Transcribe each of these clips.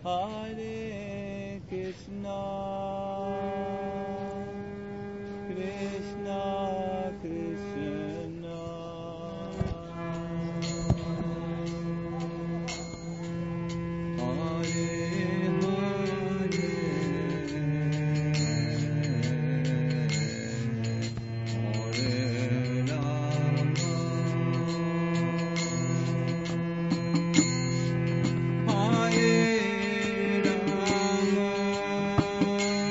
Hare Krishna, Krishna Krishna, Hare Hare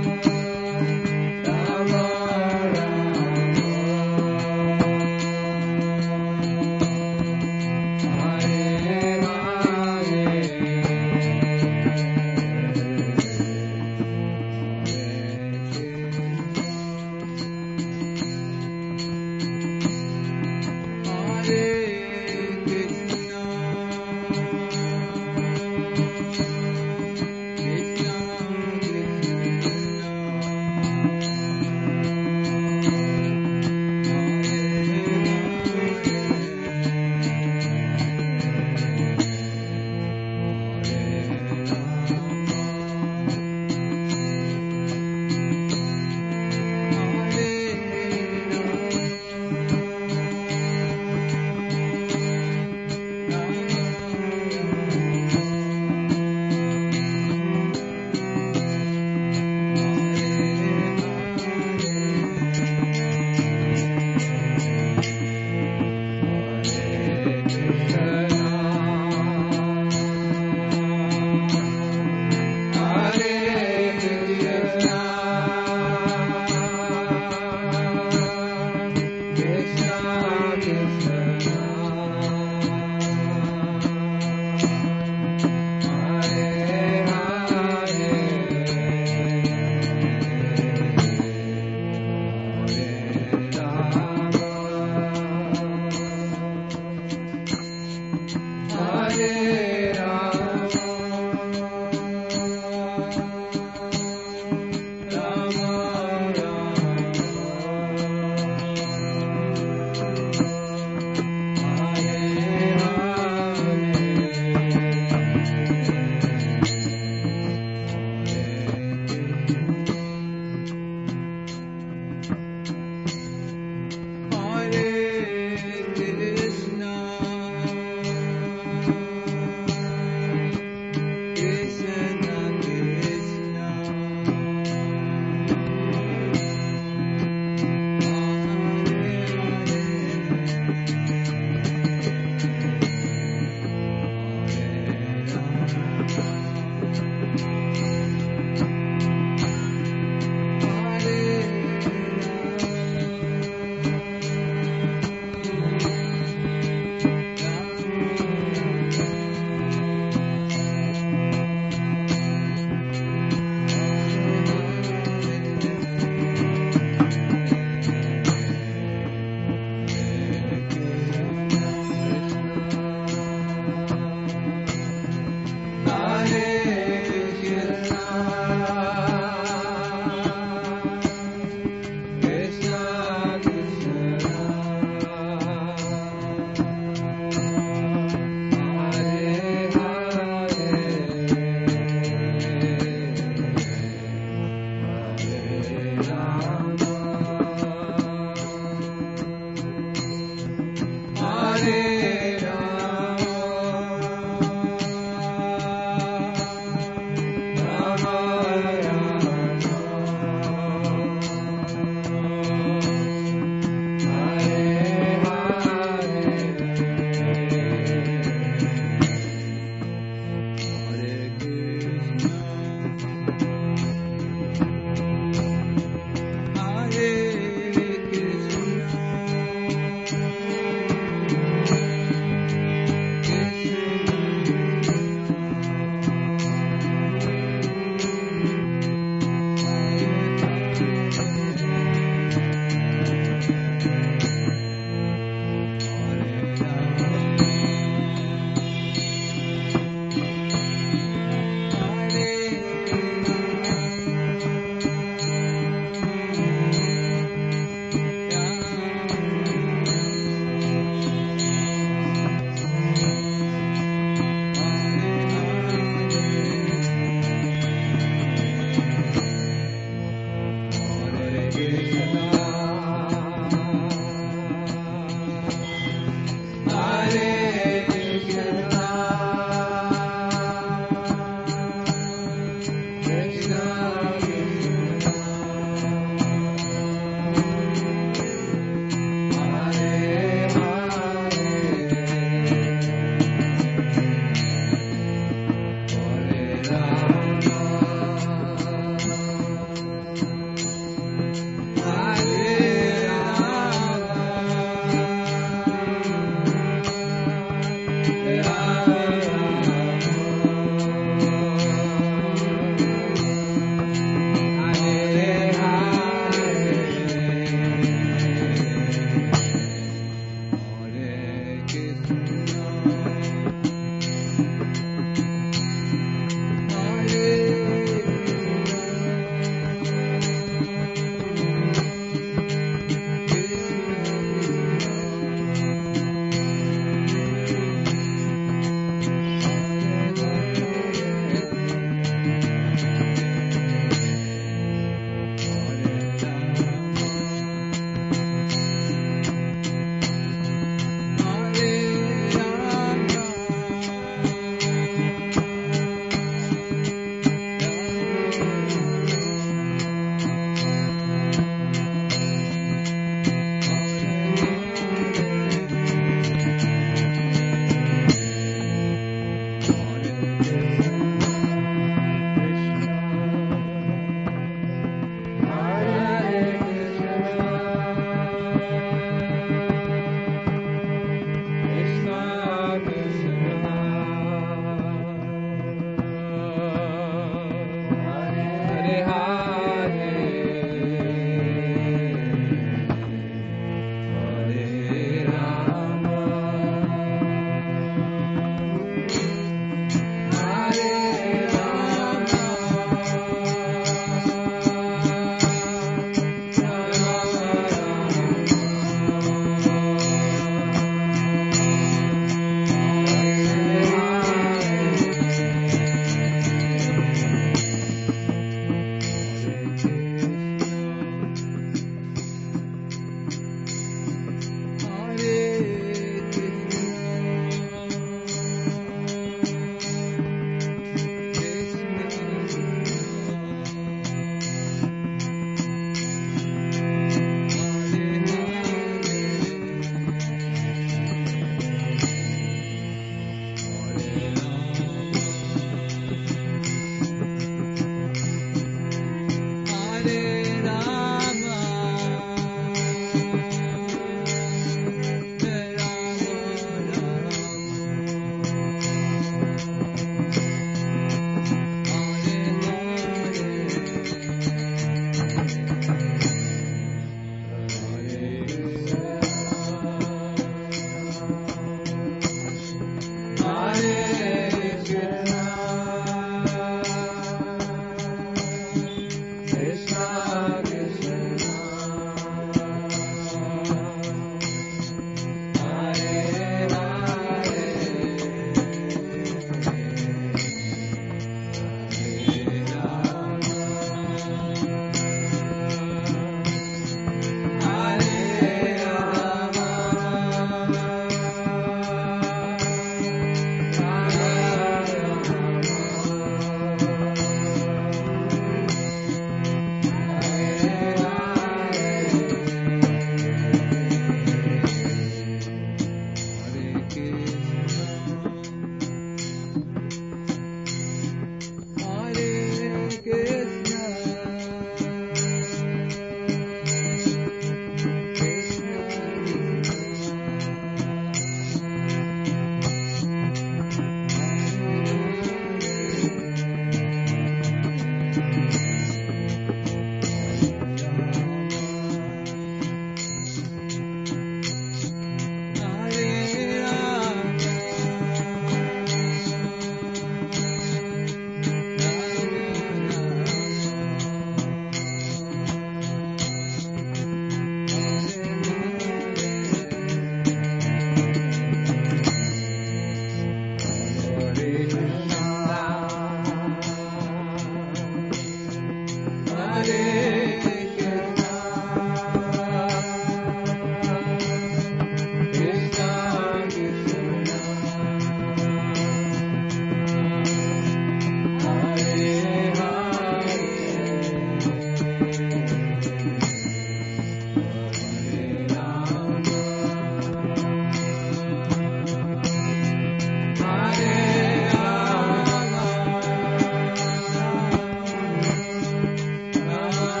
Hare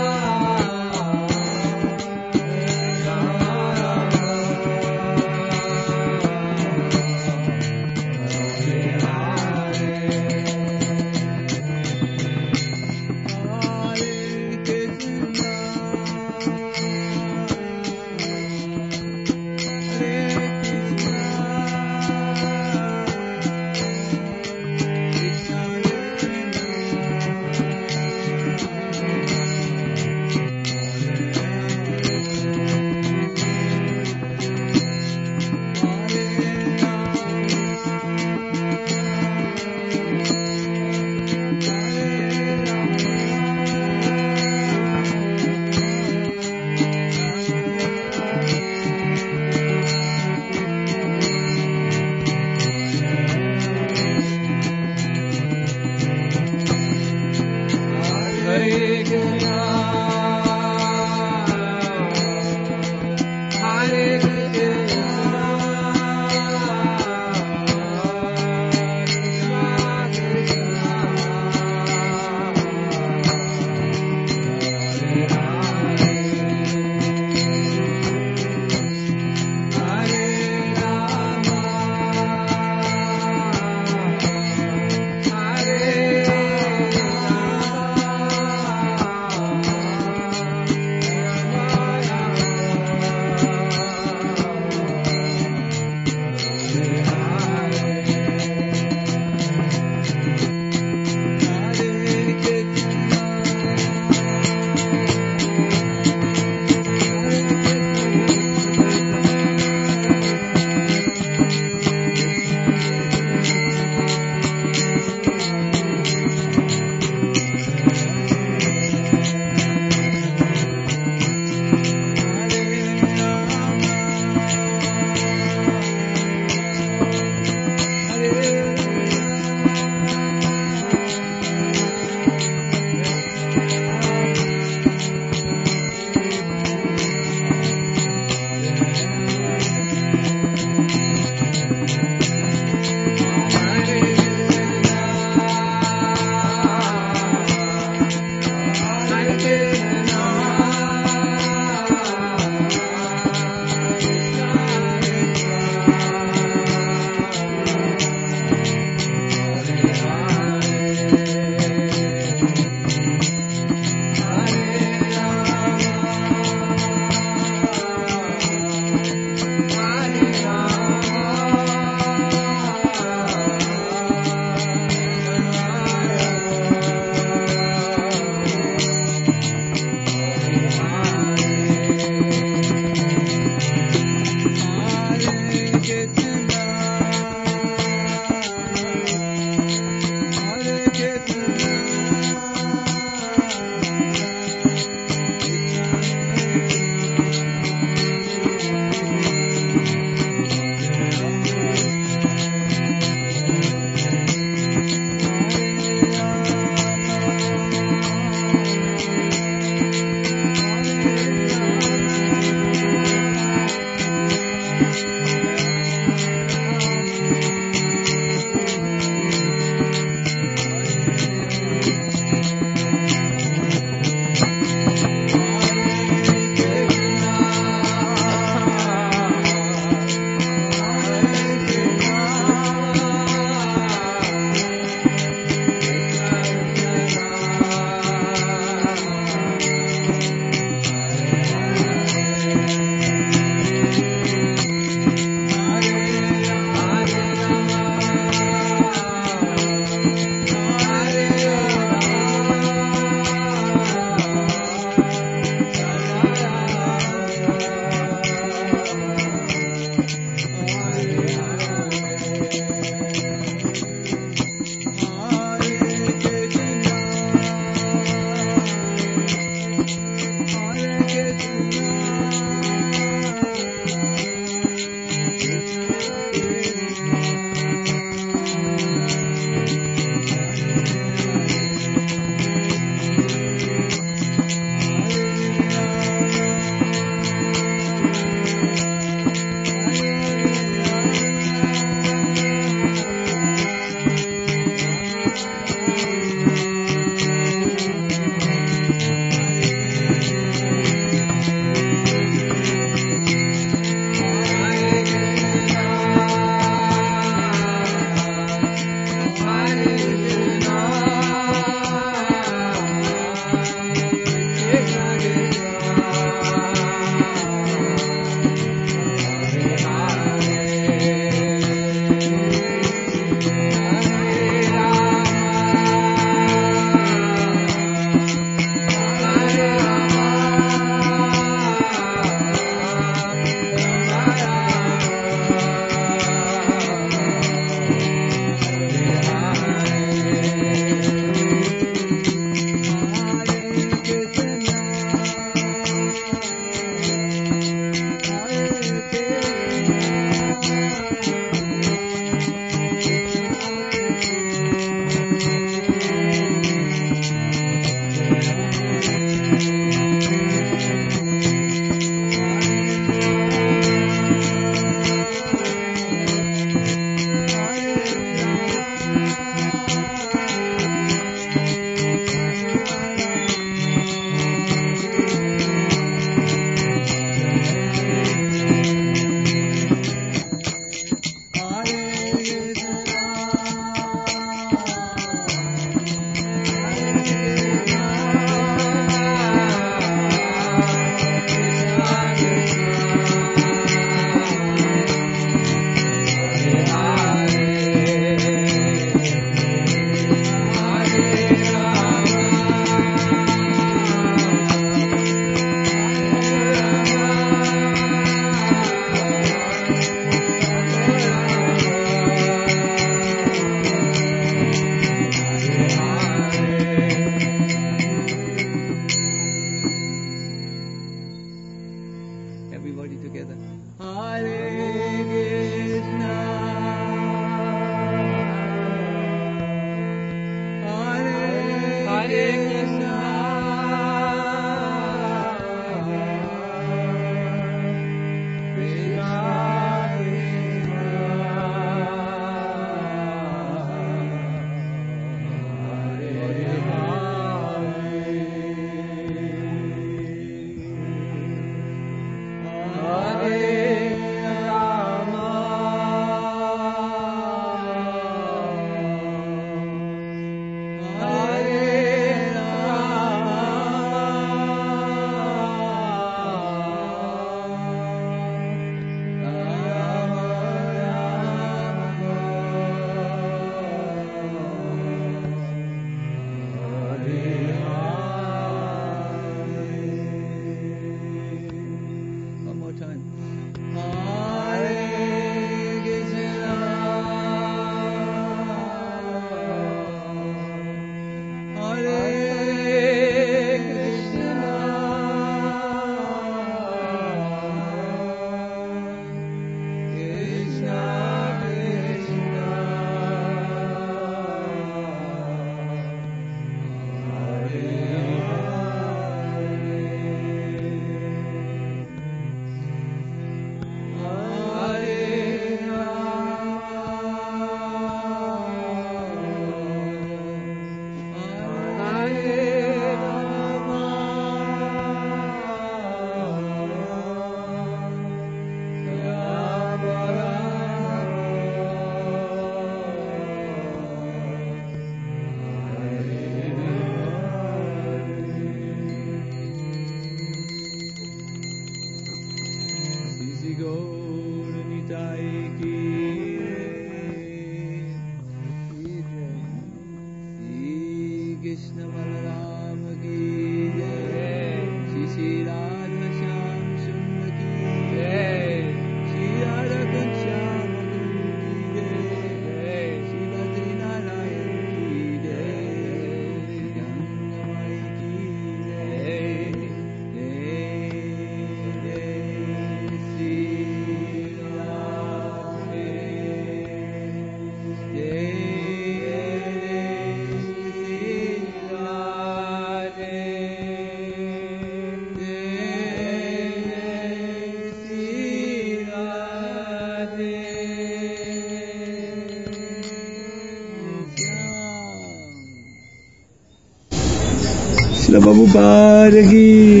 Shri प्रभुपाद की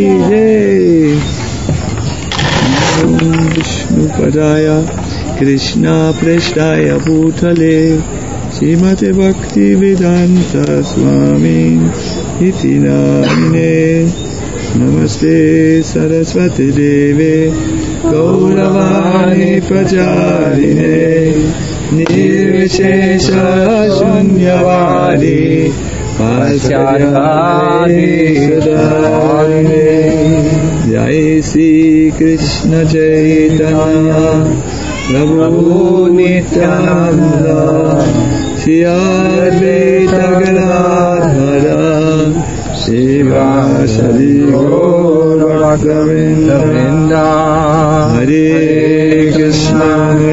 जय। विष्णु पदाय कृष्णा पृष्ठाय भूतले श्रीमते भक्ति वेदांत स्वामी इति नामिने नमस्ते सरस्वती देवे गौरवाणी प्रचारिणे निर्विशेष शून्यवादी जय श्री कृष्ण चैतन्य प्रभु नित्यानंद श्री अद्वैत गदाधर श्रीवासदि गौर भक्तवृंद हरे कृष्ण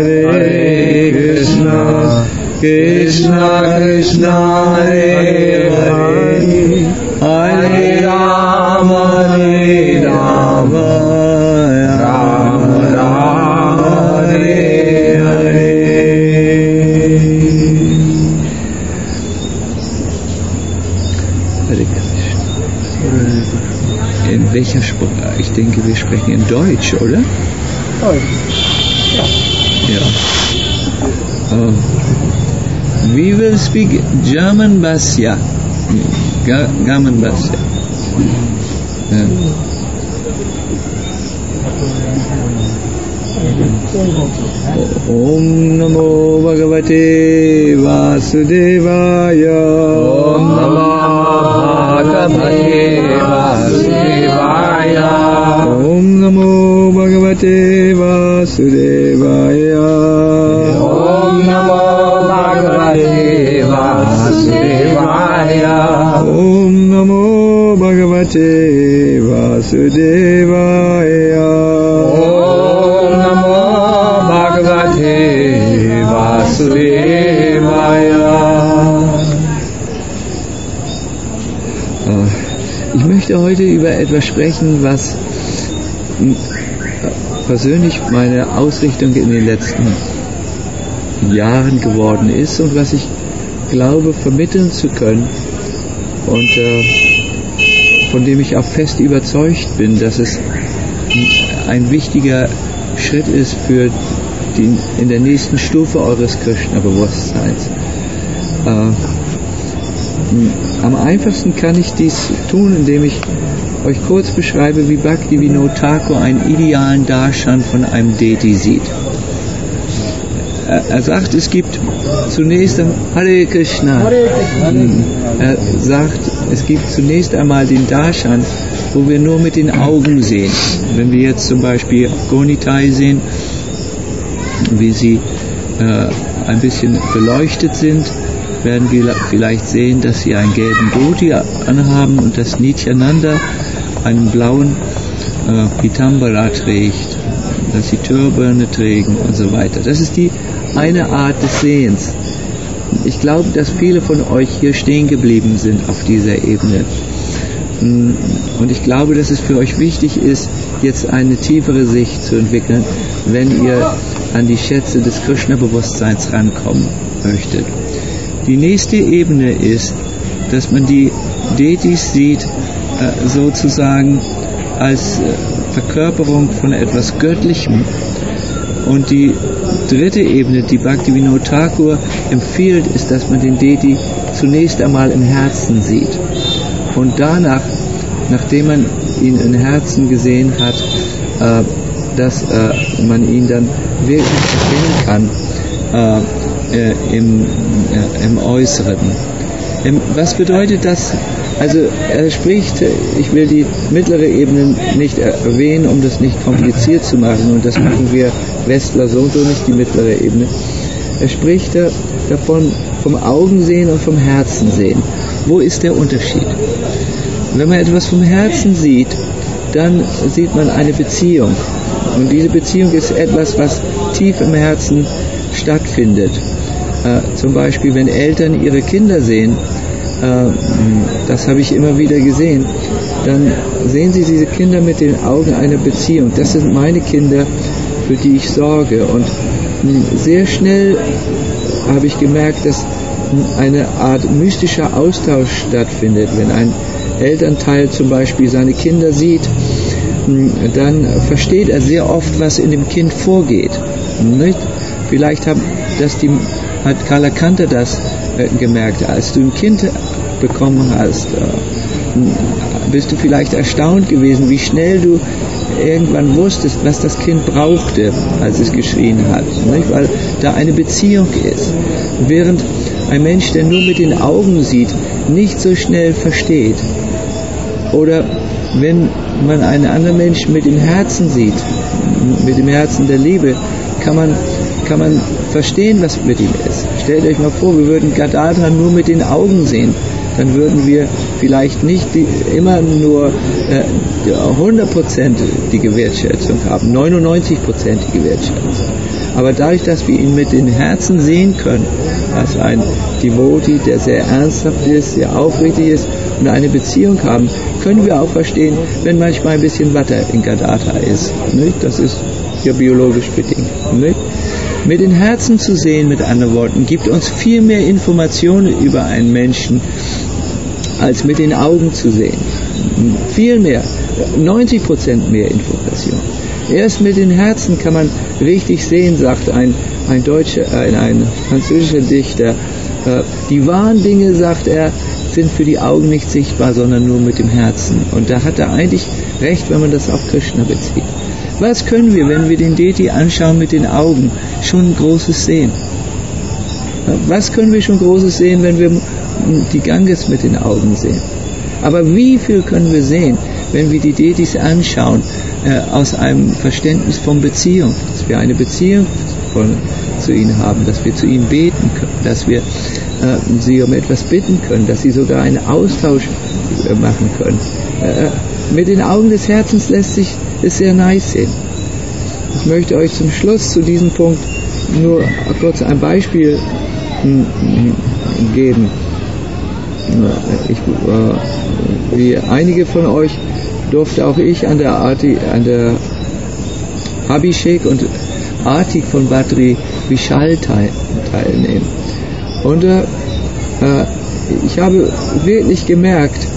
कृष्ण कृष्ण हरे हरे हरे राम राम राम हरे Hare. Hare Krishna. In welcher Sprache? Ich denke, wir sprechen in Deutsch, oder? Ja. We will speak German Bhashya. German Bhashya. Om Namo Bhagavate Vasudevaya. Om Namo Bhagavate Vasudevaya. Om Namo Bhagavate Vasudevaya. Om Namo Bhagavate Vasudevaya. Om Namo Bhagavate Vasudevaya. Om Namo Bhagavate Vasudevaya. möchte heute über etwas sprechen, was persönlich meine Ausrichtung in den letzten Jahren geworden ist und was ich glaube vermitteln zu können und von dem ich auch fest überzeugt bin, dass es ein wichtiger Schritt ist für in der nächsten Stufe eures Krishna-Bewusstseins. Am einfachsten kann ich dies tun, indem ich euch kurz beschreibe, wie Bhaktivinoda Thakur einen idealen Darshan von einem Deity sieht. Er sagt, es gibt zunächst Hare Krishna. Er sagt, es gibt zunächst einmal den Darshan, wo wir nur mit den Augen sehen. Wenn wir jetzt zum Beispiel Gonitai sehen, wie sie ein bisschen beleuchtet sind, werden wir vielleicht sehen, dass sie einen gelben Dhoti anhaben und dass Nityananda einen blauen Pitambara trägt, dass sie Turbane tragen und so weiter. Das ist die eine Art des Sehens. Ich glaube, dass viele von euch hier stehen geblieben sind auf dieser Ebene. Und ich glaube, dass es für euch wichtig ist, jetzt eine tiefere Sicht zu entwickeln, wenn ihr an die Schätze des Krishna-Bewusstseins rankommen möchtet. Die nächste Ebene ist, dass man die Deities sieht, sozusagen als Verkörperung von etwas Göttlichem. Und die dritte Ebene, die Bhaktivinoda Thakur empfiehlt, ist, dass man den Deity zunächst einmal im Herzen sieht. Und danach, nachdem man ihn im Herzen gesehen hat, dass man ihn dann wirklich erkennen kann im Äußeren. Was bedeutet das? Also er spricht, ich will die mittlere Ebene nicht erwähnen, um das nicht kompliziert zu machen, und das machen wir Westler so nicht, die mittlere Ebene. Er spricht davon vom Augensehen und vom Herzen sehen. Wo ist der Unterschied? Wenn man etwas vom Herzen sieht, dann sieht man eine Beziehung. Und diese Beziehung ist etwas, was tief im Herzen stattfindet. Zum Beispiel, wenn Eltern ihre Kinder sehen, das habe ich immer wieder gesehen, dann sehen sie diese Kinder mit den Augen einer Beziehung. Das sind meine Kinder, für die ich sorge. Und sehr schnell habe ich gemerkt, dass eine Art mystischer Austausch stattfindet. Wenn ein Elternteil zum Beispiel seine Kinder sieht, dann versteht er sehr oft, was in dem Kind vorgeht. Nicht? Vielleicht hat Kalakanta das gemerkt. Als du ein Kind bekommen hast, bist du vielleicht erstaunt gewesen, wie schnell du irgendwann wusstest, was das Kind brauchte, als es geschrien hat. Nicht? Weil da eine Beziehung ist. Während ein Mensch, der nur mit den Augen sieht, nicht so schnell versteht. Oder wenn man einen anderen Menschen mit dem Herzen sieht, mit dem Herzen der Liebe, kann man verstehen, was mit ihm ist. Stellt euch mal vor, wir würden Gadadhar nur mit den Augen sehen, dann würden wir vielleicht nicht immer nur 100%ige Wertschätzung haben, 99%ige Wertschätzung. Aber dadurch, dass wir ihn mit den Herzen sehen können, als ein Devotee, der sehr ernsthaft ist, sehr aufrichtig ist und eine Beziehung haben, können wir auch verstehen, wenn manchmal ein bisschen Watte in Gadadhar ist. Nicht? Das ist ja biologisch bedingt. Nicht? Mit den Herzen zu sehen, mit anderen Worten, gibt uns viel mehr Informationen über einen Menschen, als mit den Augen zu sehen. Viel mehr, 90% mehr Information. Erst mit den Herzen kann man richtig sehen, sagt ein französischer Dichter. Die wahren Dinge, sagt er, sind für die Augen nicht sichtbar, sondern nur mit dem Herzen. Und da hat er eigentlich recht, wenn man das auf Krishna bezieht. Was können wir, wenn wir den Deity anschauen mit den Augen, schon Großes sehen? Was können wir schon Großes sehen, wenn wir die Ganges mit den Augen sehen? Aber wie viel können wir sehen, wenn wir die Deities anschauen, aus einem Verständnis von Beziehung, dass wir eine Beziehung zu ihnen haben, dass wir zu ihnen beten können, dass wir sie um etwas bitten können, dass sie sogar einen Austausch machen können. Mit den Augen des Herzens lässt sich es sehr nice sehen. Ich möchte euch zum Schluss zu diesem Punkt nur kurz ein Beispiel geben. wie einige von euch durfte auch ich an der Abhishek und Artik von Badri Vishal teilnehmen. Und ich habe wirklich gemerkt,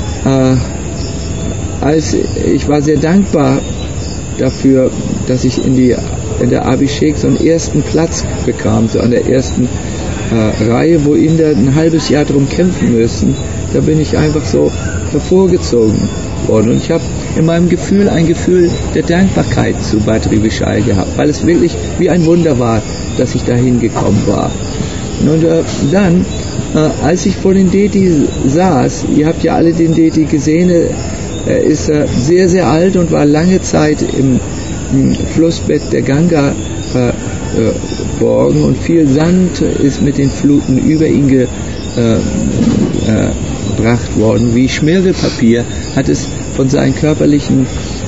ich war sehr dankbar dafür, dass ich in der Abhishek so einen ersten Platz bekam, so an der ersten Reihe, wo Inder ein halbes Jahr drum kämpfen müssen. Da bin ich einfach so hervorgezogen worden. Und ich habe in meinem Gefühl ein Gefühl der Dankbarkeit zu Badri Vishal gehabt, weil es wirklich wie ein Wunder war, dass ich da hingekommen war. Und dann, als ich vor den Deti saß, ihr habt ja alle den Deti gesehen, er ist sehr, sehr alt und war lange Zeit im Flussbett der Ganga verborgen und viel Sand ist mit den Fluten über ihn gebracht worden. Wie Schmirgelpapier hat es von seinen körperlichen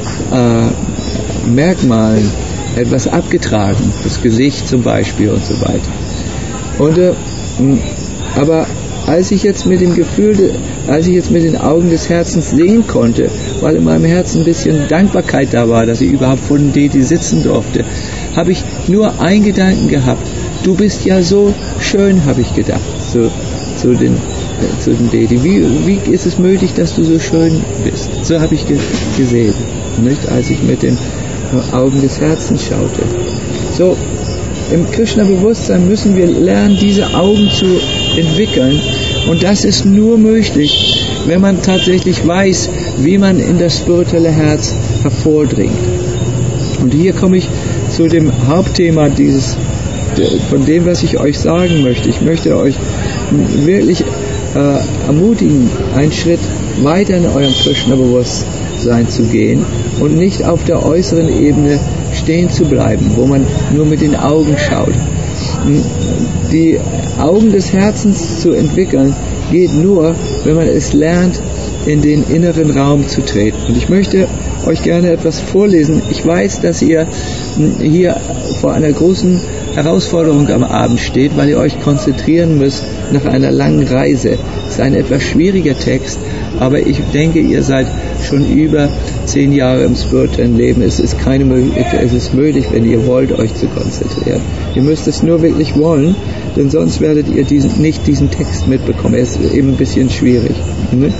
Merkmalen etwas abgetragen, das Gesicht zum Beispiel und so weiter. Und aber als ich jetzt mit den Augen des Herzens sehen konnte, weil in meinem Herzen ein bisschen Dankbarkeit da war, dass ich überhaupt vor dem Deti sitzen durfte, habe ich nur einen Gedanken gehabt: Du bist ja so schön, habe ich gedacht, zu dem Deti. Wie ist es möglich, dass du so schön bist? So habe ich gesehen, nicht? Als ich mit den Augen des Herzens schaute. So, im Krishna-Bewusstsein müssen wir lernen, diese Augen zu entwickeln. Und das ist nur möglich, wenn man tatsächlich weiß, wie man in das spirituelle Herz hervordringt. Und hier komme ich zu dem Hauptthema von dem, was ich euch sagen möchte. Ich möchte euch wirklich ermutigen, einen Schritt weiter in eurem Krishna-Bewusstsein zu gehen und nicht auf der äußeren Ebene stehen zu bleiben, wo man nur mit den Augen schaut. Die Augen des Herzens zu entwickeln, geht nur, wenn man es lernt, in den inneren Raum zu treten. Und ich möchte euch gerne etwas vorlesen. Ich weiß, dass ihr hier vor einer großen Herausforderung am Abend steht, weil ihr euch konzentrieren müsst nach einer langen Reise. Es ist ein etwas schwieriger Text, aber ich denke, ihr seid schon über 10 Jahre im spirituellen Leben. Es ist möglich, wenn ihr wollt, euch zu konzentrieren. Ihr müsst es nur wirklich wollen, denn sonst werdet ihr nicht diesen Text mitbekommen. Er ist eben ein bisschen schwierig. Ne?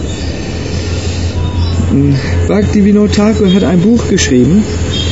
Bhaktivinoda Thakur hat ein Buch geschrieben,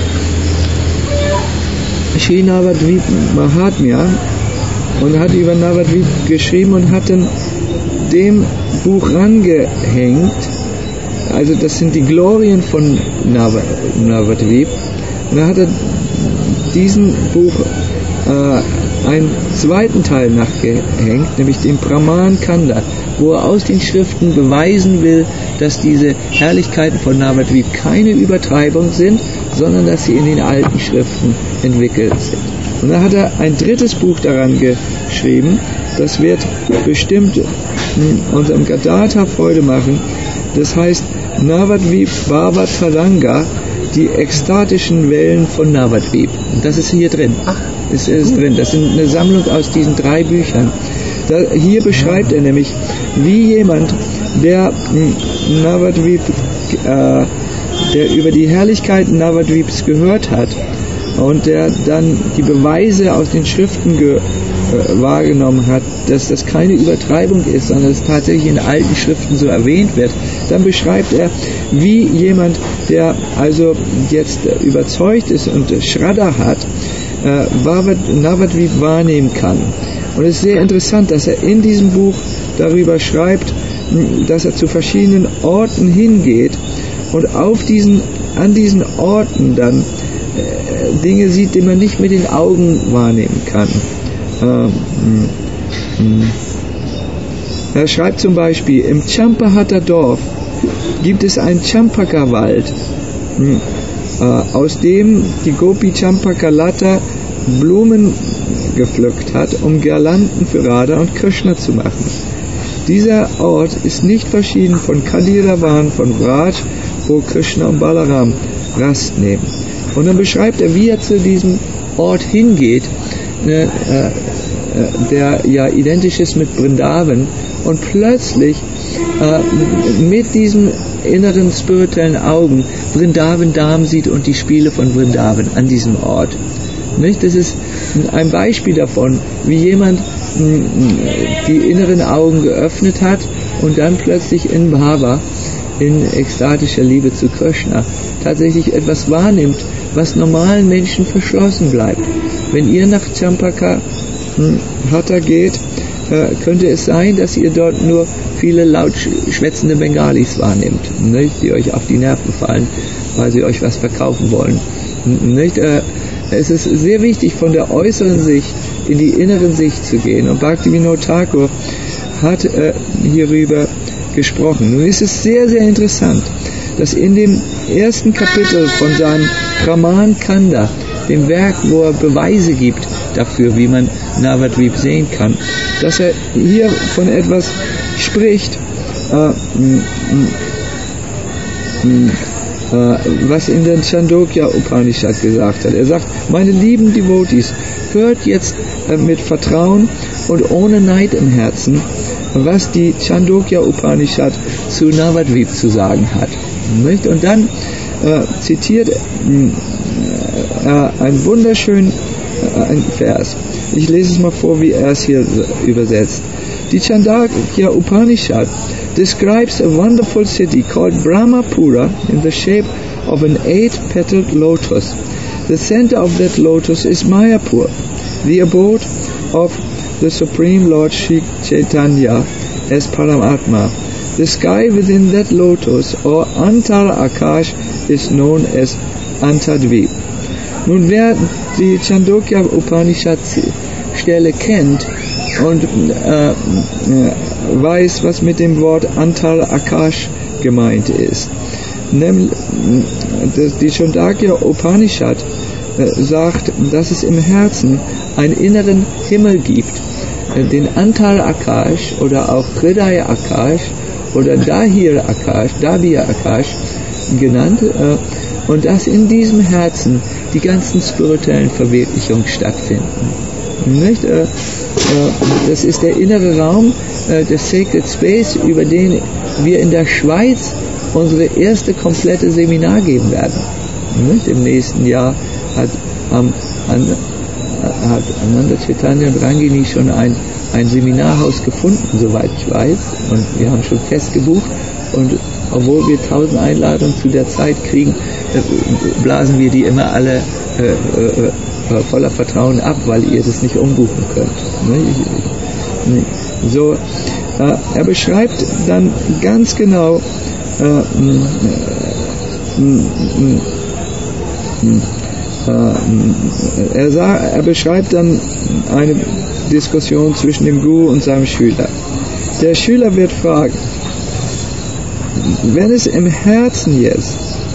Sri Navadvip Mahatmya, und hat über Navadvip geschrieben und hat dann dem Buch rangehängt, also das sind die Glorien von Navadvip, und da hat er diesem Buch einen zweiten Teil nachgehängt, nämlich den Brahman Kanda, wo er aus den Schriften beweisen will, dass diese Herrlichkeiten von Navadvip keine Übertreibung sind, sondern dass sie in den alten Schriften entwickelt sind. Und da hat er ein drittes Buch daran geschrieben, das wird bestimmt unserem Gadadhar Freude machen. Das heißt Navadvip Bhava Taranga, die ekstatischen Wellen von Navadvip. Und das ist hier drin. Das ist drin. Das ist eine Sammlung aus diesen 3 Büchern. Hier beschreibt er nämlich, wie jemand, der Navadvip, der über die Herrlichkeiten Navadvips gehört hat und der dann die Beweise aus den Schriften wahrgenommen hat, dass das keine Übertreibung ist, sondern dass tatsächlich in alten Schriften so erwähnt wird, dann beschreibt er, wie jemand, der also jetzt überzeugt ist und Shraddha hat, Navadvip wahrnehmen kann. Und es ist sehr interessant, dass er in diesem Buch darüber schreibt, dass er zu verschiedenen Orten hingeht und an diesen Orten dann Dinge sieht, die man nicht mit den Augen wahrnehmen kann. Er schreibt zum Beispiel, im Champahatta Dorf gibt es einen Champaka-Wald, aus dem die Gopi Champaka Lata Blumen gepflückt hat, um Girlanden für Radha und Krishna zu machen. Dieser Ort ist nicht verschieden von Kadiravan, von Vraj, wo Krishna und Balaram Rast nehmen. Und dann beschreibt er, wie er zu diesem Ort hingeht. der ja identisch ist mit Vrindavan, und plötzlich mit diesem inneren spirituellen Augen Vrindavan Dham sieht und die Spiele von Vrindavan an diesem Ort. Nicht? Das ist ein Beispiel davon, wie jemand die inneren Augen geöffnet hat und dann plötzlich in Bhava, in ekstatischer Liebe zu Krishna, tatsächlich etwas wahrnimmt, was normalen Menschen verschlossen bleibt. Wenn ihr nach Champaka Hatta geht, könnte es sein, dass ihr dort nur viele laut schwätzende Bengalis wahrnimmt, nicht? Die euch auf die Nerven fallen, weil sie euch was verkaufen wollen. Nicht? Es ist sehr wichtig, von der äußeren Sicht in die inneren Sicht zu gehen. Und Bhaktivinoda Thakur hat hierüber gesprochen. Nun ist es sehr, sehr interessant, dass in dem ersten Kapitel von seinem Praman Kanda, dem Werk, wo er Beweise gibt dafür, wie man Navadvip sehen kann, dass er hier von etwas spricht, was in den Chandogya Upanishad gesagt hat. Er sagt, meine lieben Devotees, hört jetzt mit Vertrauen und ohne Neid im Herzen, was die Chandogya Upanishad zu Navadvip zu sagen hat. Nicht? Und dann zitiert einen wunderschönen Vers. Ich lese es mal vor, wie er es hier übersetzt. Die Chandogya Upanishad describes a wonderful city called Brahmapura in the shape of an 8-petaled lotus. The center of that lotus is Mayapur, the abode of the Supreme Lord Sri Chaitanya as Paramatma. The sky within that lotus, or Antar Akash, is known as Antardvip. Nun, wer die Chandogya Upanishad Stelle kennt und weiß, was mit dem Wort Antar Akash gemeint ist. Nämlich, die Chandogya Upanishad sagt, dass es im Herzen einen inneren Himmel gibt, den Antar Akash oder auch Hridaya Akash oder Dahir Akash, Davir Akash genannt, und dass in diesem Herzen die ganzen spirituellen Verwirklichungen stattfinden. Nicht? Das ist der innere Raum, der Sacred Space, über den wir in der Schweiz unsere erste komplette Seminar geben werden. Nicht? Im nächsten Jahr hat Ananda Chaitanya und Rangini schon ein Seminarhaus gefunden, soweit ich weiß, und wir haben schon fest gebucht, und obwohl wir 1000 Einladungen zu der Zeit kriegen, blasen wir die immer alle voller Vertrauen ab, weil ihr das nicht umbuchen könnt. So, er beschreibt dann ganz genau er beschreibt dann eine Diskussion zwischen dem Guru und seinem Schüler. Der Schüler wird fragen, wenn es im Herzen jetzt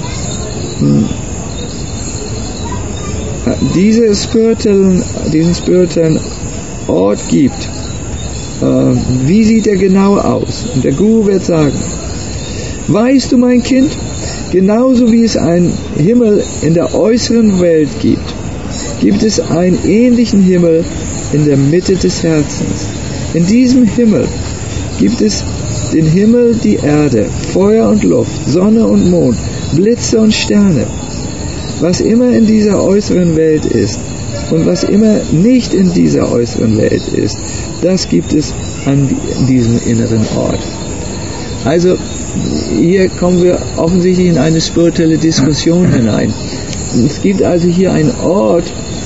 diesen spirituellen Ort gibt, wie sieht er genau aus? Und der Guru wird sagen, weißt du, mein Kind, genauso wie es einen Himmel in der äußeren Welt gibt es einen ähnlichen Himmel in der Mitte des Herzens. In diesem Himmel gibt es den Himmel, die Erde, Feuer und Luft, Sonne und Mond, Blitze und Sterne. Was immer in dieser äußeren Welt ist und was immer nicht in dieser äußeren Welt ist, das gibt es an diesem inneren Ort. Also hier kommen wir offensichtlich in eine spirituelle Diskussion hinein. Es gibt also hier einen Ort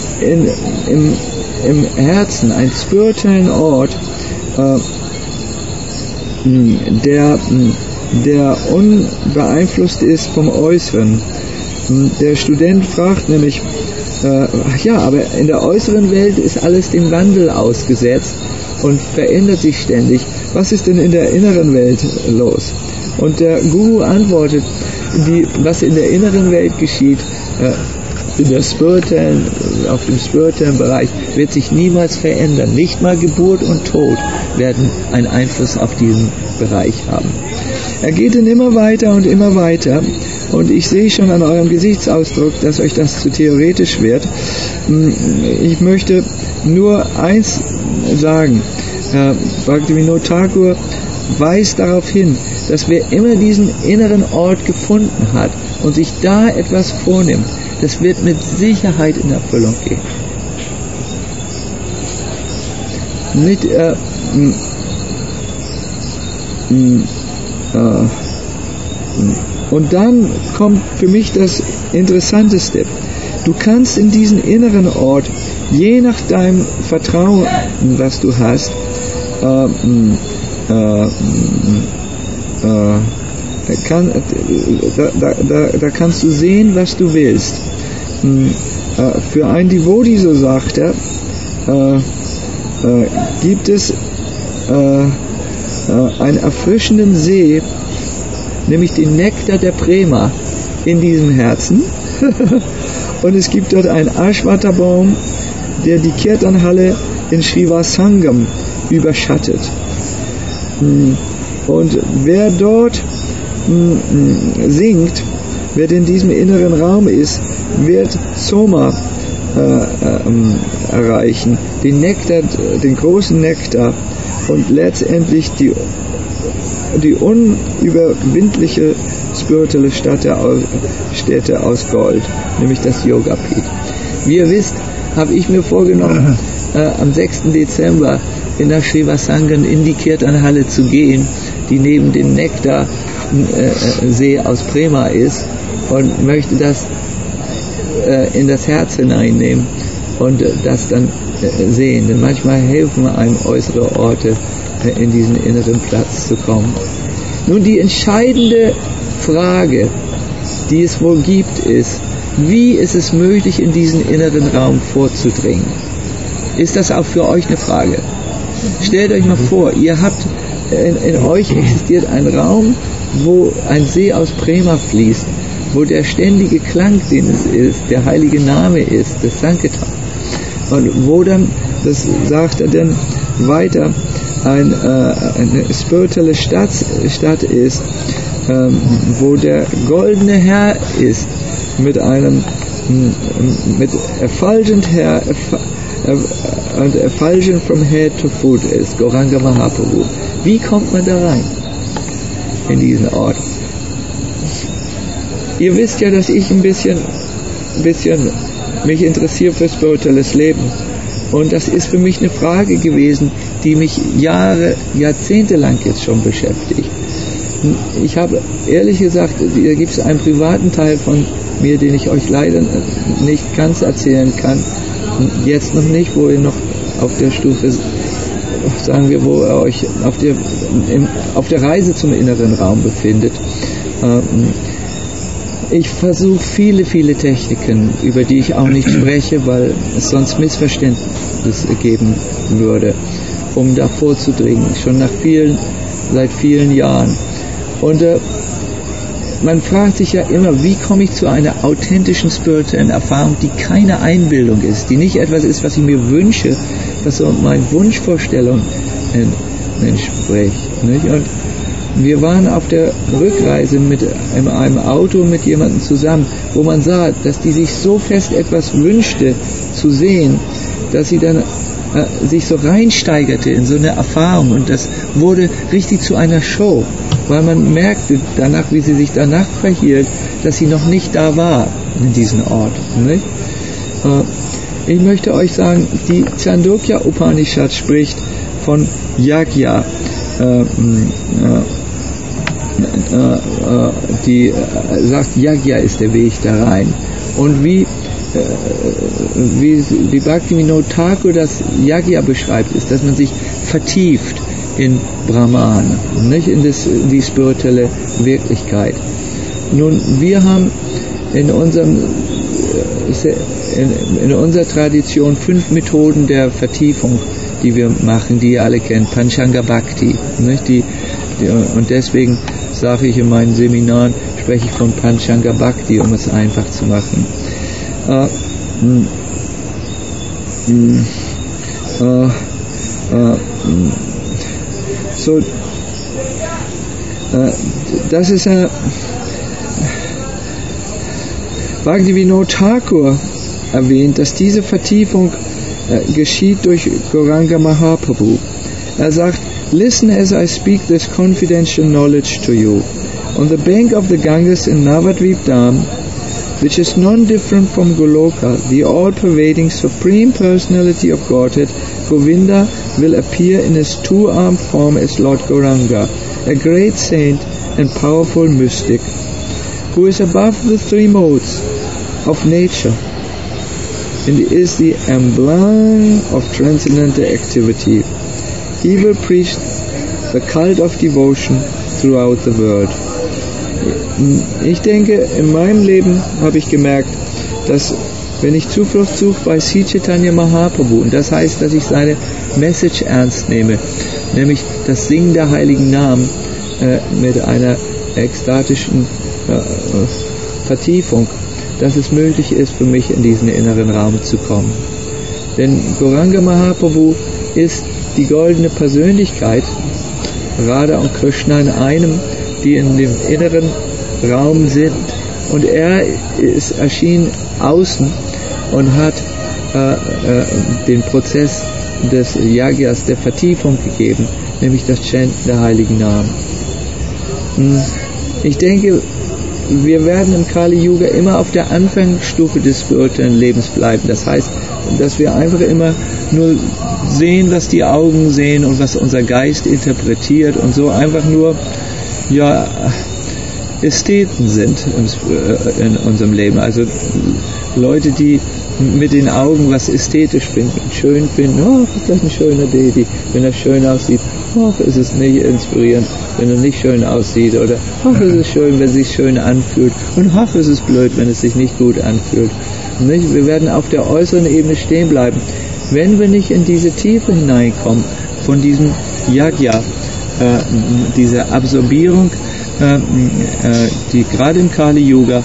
im Herzen, einen spirituellen Ort, der unbeeinflusst ist vom Äußeren. Der Student fragt nämlich, aber in der äußeren Welt ist alles dem Wandel ausgesetzt und verändert sich ständig. Was ist denn in der inneren Welt los? Und der Guru antwortet, was in der inneren Welt geschieht, auf dem spirituellen Bereich, wird sich niemals verändern. Nicht mal Geburt und Tod werden einen Einfluss auf diesen Bereich haben. Er geht dann immer weiter und immer weiter, und ich sehe schon an eurem Gesichtsausdruck, dass euch das zu theoretisch wird. Ich möchte nur eins sagen. Bhaktivinoda Thakur weist darauf hin, dass wer immer diesen inneren Ort gefunden hat und sich da etwas vornimmt, das wird mit Sicherheit in Erfüllung gehen. Und dann kommt für mich das Interessanteste. Du kannst in diesen inneren Ort, je nach deinem Vertrauen, was du hast, da kannst du sehen, was du willst. Für einen Devotee, so sagt er, gibt es einen erfrischenden See, nämlich den Nektar der Prema in diesem Herzen. Und es gibt dort einen Ashwatha-Baum, der die Kirtanhalle in Srivasangam überschattet. Und wer dort singt, wer in diesem inneren Raum ist, wird Soma erreichen, den Nektar, den großen Nektar und letztendlich die unüberwindliche spirituelle Stätte aus Gold, nämlich das Yogapith. Wie ihr wisst, habe ich mir vorgenommen, am 6. Dezember in der Srivasangam in die Kirtanhalle zu gehen, die neben dem Nektarsee aus Prema ist, und möchte das in das Herz hineinnehmen und das dann sehen. Denn manchmal helfen einem äußere Orte, in diesen inneren Platz zu kommen. Nun, die entscheidende Frage, die es wohl gibt, ist, wie ist es möglich, in diesen inneren Raum vorzudringen? Ist das auch für euch eine Frage? Stellt euch mal vor, ihr habt, in euch existiert ein Raum, wo ein See aus Prema fließt, wo der ständige Klang, den es ist, der heilige Name ist, das Sankirtan. Und wo dann, das sagt er dann weiter, eine spirituelle Stadt ist, wo der goldene Herr ist, mit effulgent Hair, and effulgent from head to foot ist, Gauranga Mahaprabhu. Wie kommt man da rein? In diesen Ort? Ihr wisst ja, dass ich ein bisschen mich interessiere für spirituelles Leben. Und das ist für mich eine Frage gewesen, die mich Jahrzehnte lang jetzt schon beschäftigt. Ich habe ehrlich gesagt, da gibt es einen privaten Teil von mir, den ich euch leider nicht ganz erzählen kann. Jetzt noch nicht, wo ihr noch auf der Stufe, sagen wir, wo ihr euch auf der Reise zum inneren Raum befindet. Ich versuche viele Techniken, über die ich auch nicht spreche, weil es sonst Missverständnis geben würde, um da vorzudringen, schon seit vielen Jahren. Und man fragt sich ja immer, wie komme ich zu einer authentischen spirituellen Erfahrung, die keine Einbildung ist, die nicht etwas ist, was ich mir wünsche, was so meinen Wunschvorstellungen entspricht. Nicht? Und wir waren auf der Rückreise in einem Auto mit jemandem zusammen, wo man sah, dass die sich so fest etwas wünschte zu sehen, dass sie dann sich so reinsteigerte in so eine Erfahrung, und das wurde richtig zu einer Show, weil man merkte danach, wie sie sich danach verhielt, dass sie noch nicht da war in diesem Ort. Nicht? Ich möchte euch sagen, die Chandogya Upanishad spricht von Yagya, die sagt, Yagya ist der Weg da rein. Und wie Bhaktivinoda Thakur das Yagya beschreibt, ist, dass man sich vertieft in Brahman, nicht in die spirituelle Wirklichkeit. Nun, wir haben in unserer Tradition 5 Methoden der Vertiefung, die wir machen, die ihr alle kennt, Panchanga Bhakti, nicht? Und deswegen sage ich in meinen Seminaren, spreche ich von Panchanga Bhakti, um es einfach zu machen. Das ist Bhaktivinoda Thakur erwähnt, dass diese Vertiefung geschieht durch Gauranga Mahaprabhu. Er sagt, listen as I speak this confidential knowledge to you. On the bank of the Ganges in Navadvip Dham, which is non-different from Goloka, the all-pervading Supreme Personality of Godhead, Govinda, will appear in his two-armed form as Lord Gauranga, a great saint and powerful mystic, who is above the three modes of nature, and is the emblem of transcendental activity. He will preach the cult of devotion throughout the world. Ich denke, in meinem Leben habe ich gemerkt, dass wenn ich Zuflucht suche bei Sri Chaitanya Mahaprabhu, und das heißt, dass ich seine Message ernst nehme, nämlich das Singen der heiligen Namen mit einer ekstatischen Vertiefung, dass es möglich ist für mich, in diesen inneren Raum zu kommen. Denn Gauranga Mahaprabhu ist die goldene Persönlichkeit, Radha und Krishna in einem, die in dem inneren Raum sind, und er ist erschienen außen und hat den Prozess des Yagyas, der Vertiefung gegeben, nämlich das Chanten der heiligen Namen. Ich denke, wir werden im Kali Yuga immer auf der Anfangsstufe des spirituellen Lebens bleiben. Das heißt, dass wir einfach immer nur sehen, was die Augen sehen und was unser Geist interpretiert und so einfach nur, ja, Ästheten sind in unserem Leben. Also Leute, die mit den Augen was ästhetisch finden, schön finden, oh, ist das ein schöner Dedi, wenn er schön aussieht, oh, ist es nicht inspirierend, wenn er nicht schön aussieht, oder ach, ist es schön, wenn es sich schön anfühlt, und ach, ist es blöd, wenn es sich nicht gut anfühlt. Nicht? Wir werden auf der äußeren Ebene stehen bleiben, wenn wir nicht in diese Tiefe hineinkommen, von diesem Yagya, dieser Absorbierung, die gerade im Kali Yuga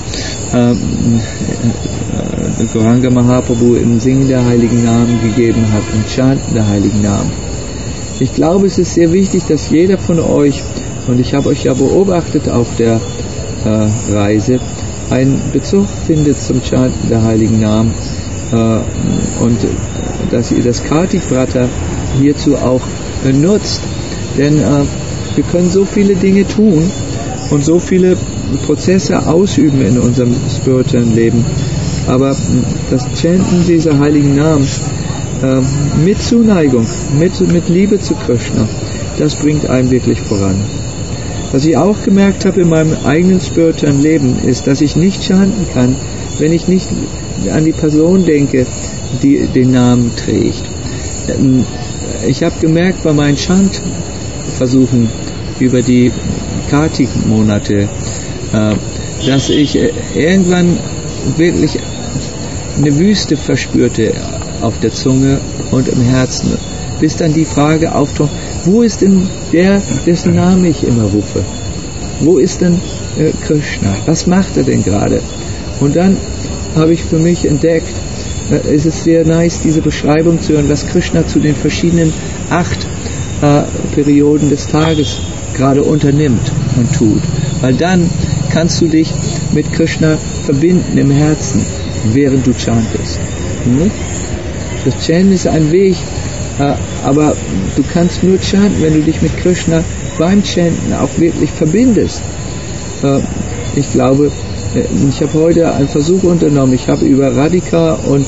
Gauranga Mahaprabhu im Singen der heiligen Namen gegeben hat, im Chanten der heiligen Namen. Ich glaube, es ist sehr wichtig, dass jeder von euch, und ich habe euch ja beobachtet auf der Reise, einen Bezug findet zum Chanten der heiligen Namen, und dass ihr das Kartik Vrata hierzu auch nutzt. Denn wir können so viele Dinge tun und so viele Prozesse ausüben in unserem spirituellen Leben. Aber das Chanten dieser heiligen Namen mit Zuneigung, mit Liebe zu Krishna, das bringt einen wirklich voran. Was ich auch gemerkt habe in meinem eigenen spirituellen Leben, ist, dass ich nicht chanten kann, wenn ich nicht an die Person denke, die den Namen trägt. Ich habe gemerkt bei meinen Chant-Versuchen über die Kartik-Monate, dass ich irgendwann wirklich eine Wüste verspürte auf der Zunge und im Herzen, bis dann die Frage auftaucht, wo ist denn der, dessen Namen ich immer rufe? Wo ist denn Krishna? Was macht er denn gerade? Und dann habe ich für mich entdeckt, es ist sehr nice, diese Beschreibung zu hören, was Krishna zu den verschiedenen 8 Perioden des Tages gerade unternimmt und tut. Weil dann kannst du dich mit Krishna verbinden im Herzen, während du chantest. Das Chanten ist ein Weg, aber du kannst nur chanten, wenn du dich mit Krishna beim Chanten auch wirklich verbindest. Ich glaube, ich habe heute einen Versuch unternommen. Ich habe über Radhika und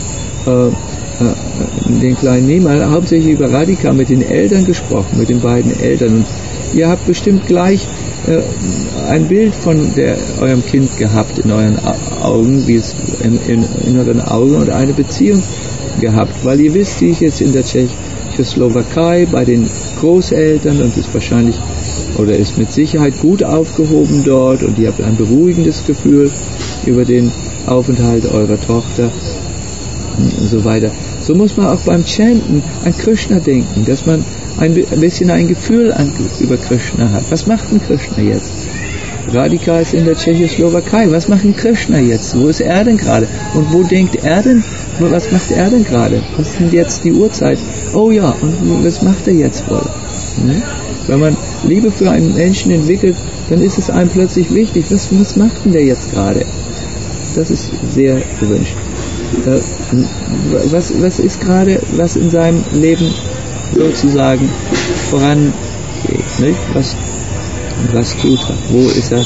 den kleinen Nimal, hauptsächlich über Radhika mit den Eltern gesprochen, mit den beiden Eltern. Und ihr habt bestimmt gleich ein Bild von eurem Kind gehabt in euren Augen, wie es im inneren Auge, und eine Beziehung gehabt, weil ihr wisst, die ist jetzt in der Tschechoslowakei bei den Großeltern und ist wahrscheinlich oder ist mit Sicherheit gut aufgehoben dort, und ihr habt ein beruhigendes Gefühl über den Aufenthalt eurer Tochter und so weiter. So muss man auch beim Chanten an Krishna denken, dass man ein bisschen ein Gefühl über Krishna hat. Was macht denn Krishna jetzt? Radhika ist in der Tschechoslowakei. Was macht denn Krishna jetzt? Wo ist er denn gerade? Und wo denkt er denn? Was macht er denn gerade? Was ist denn jetzt die Uhrzeit? Oh ja, und was macht er jetzt wohl? Wenn man Liebe für einen Menschen entwickelt, dann ist es einem plötzlich wichtig. Was macht denn der jetzt gerade? Das ist sehr gewünscht. Was ist gerade, was in seinem Leben sozusagen vorangeht, nicht? Was tut er? Wo ist er?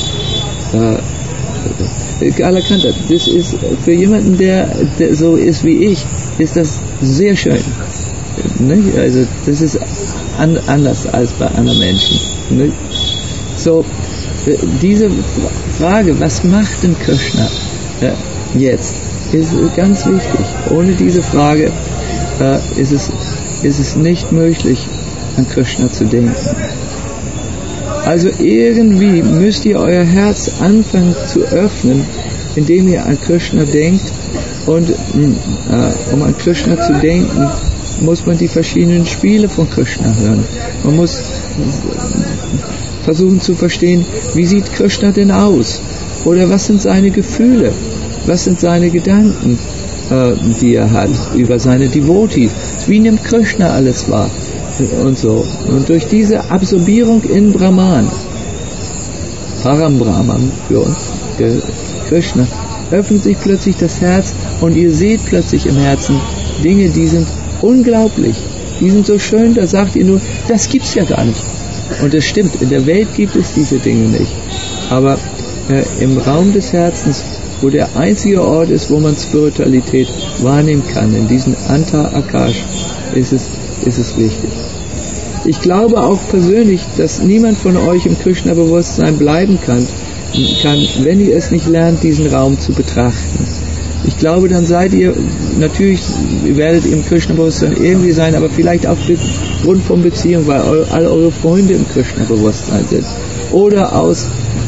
Anerkannter. Das ist für jemanden, der so ist wie ich, ist das sehr schön. Nicht? Also das ist anders als bei anderen Menschen. Nicht? So, diese Frage, was macht denn Krishna jetzt, ist ganz wichtig. Ohne diese Frage ist es nicht möglich, an Krishna zu denken. Also irgendwie müsst ihr euer Herz anfangen zu öffnen, indem ihr an Krishna denkt. Und um an Krishna zu denken, muss man die verschiedenen Spiele von Krishna hören. Man muss versuchen zu verstehen, wie sieht Krishna denn aus? Oder was sind seine Gefühle? Was sind seine Gedanken, die er hat über seine Devotees? Wie nimmt Krishna alles wahr? Und so. Und durch diese Absorbierung in Brahman, Param Brahman für uns, Krishna, öffnet sich plötzlich das Herz und ihr seht plötzlich im Herzen Dinge, die sind unglaublich, die sind so schön, da sagt ihr nur, das gibt's ja gar nicht. Und das stimmt, in der Welt gibt es diese Dinge nicht. Aber im Raum des Herzens, wo der einzige Ort ist, wo man Spiritualität wahrnehmen kann, in diesem Anta Akash, ist es wichtig. Ich glaube auch persönlich, dass niemand von euch im Krishna-Bewusstsein bleiben kann, wenn ihr es nicht lernt, diesen Raum zu betrachten. Ich glaube, dann seid ihr, natürlich werdet ihr im Krishna-Bewusstsein irgendwie sein, aber vielleicht auch aufgrund von Beziehung, weil alle eure Freunde im Krishna-Bewusstsein sind. Oder aus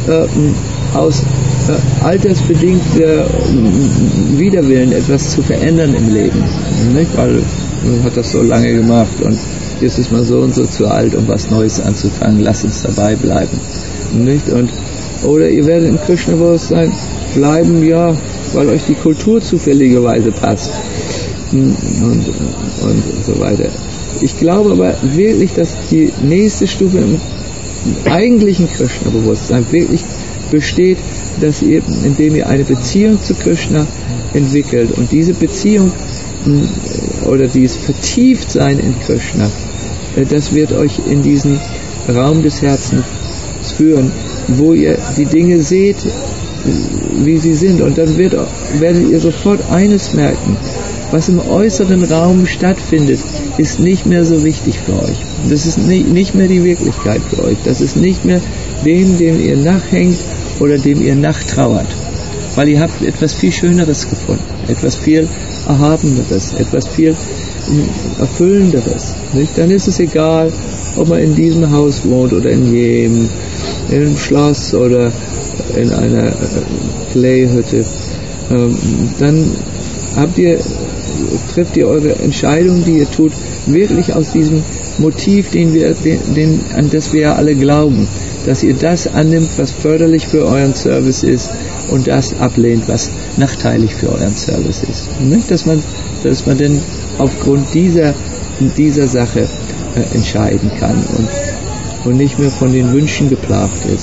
altersbedingt Widerwillen, etwas zu verändern im Leben. Nicht? Weil man hat das so lange gemacht und jetzt ist man so und so zu alt, um was Neues anzufangen, lasst uns dabei bleiben. Nicht? Oder ihr werdet im Krishna-Bewusstsein bleiben, ja, weil euch die Kultur zufälligerweise passt. Und so weiter. Ich glaube aber wirklich, dass die nächste Stufe im eigentlichen Krishna-Bewusstsein wirklich besteht, dass ihr, indem ihr eine Beziehung zu Krishna entwickelt und diese Beziehung oder dieses Vertieftsein in Krishna, das wird euch in diesen Raum des Herzens führen, wo ihr die Dinge seht, wie sie sind, und dann werdet ihr sofort eines merken: Was im äußeren Raum stattfindet, ist nicht mehr so wichtig für euch. Das ist nicht mehr die Wirklichkeit für euch. Das ist nicht mehr dem ihr nachhängt oder dem ihr nachtrauert. Weil ihr habt etwas viel Schöneres gefunden, etwas viel Erhabeneres, etwas viel Erfüllenderes. Nicht? Dann ist es egal, ob man in diesem Haus wohnt oder in einem Schloss oder in einer Clayhütte. Dann trifft ihr eure Entscheidung, die ihr tut, wirklich aus diesem Motiv, an das wir ja alle glauben, dass ihr das annimmt, was förderlich für euren Service ist, und das ablehnt, was nachteilig für euren Service ist. Nicht? Dass man denn aufgrund dieser Sache entscheiden kann und nicht mehr von den Wünschen geplagt ist.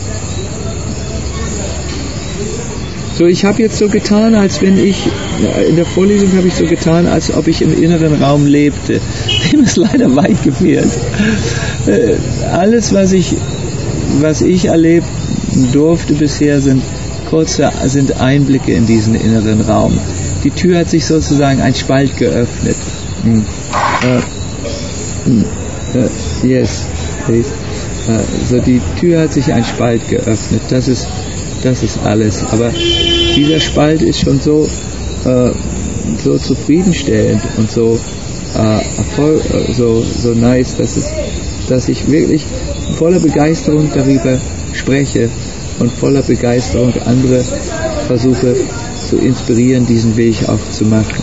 So, ich habe jetzt so getan, in der Vorlesung habe ich so getan, als ob ich im inneren Raum lebte. Dem ist leider weit gefehlt. Alles, was ich erlebt durfte bisher, sind Einblicke in diesen inneren Raum. Die Tür hat sich sozusagen ein Spalt geöffnet. Yes, please. So, die Tür hat sich ein Spalt geöffnet. Das ist alles. Aber dieser Spalt ist schon so zufriedenstellend und so nice, dass ich wirklich voller Begeisterung darüber spreche und voller Begeisterung andere versuche zu inspirieren, diesen Weg auch zu machen.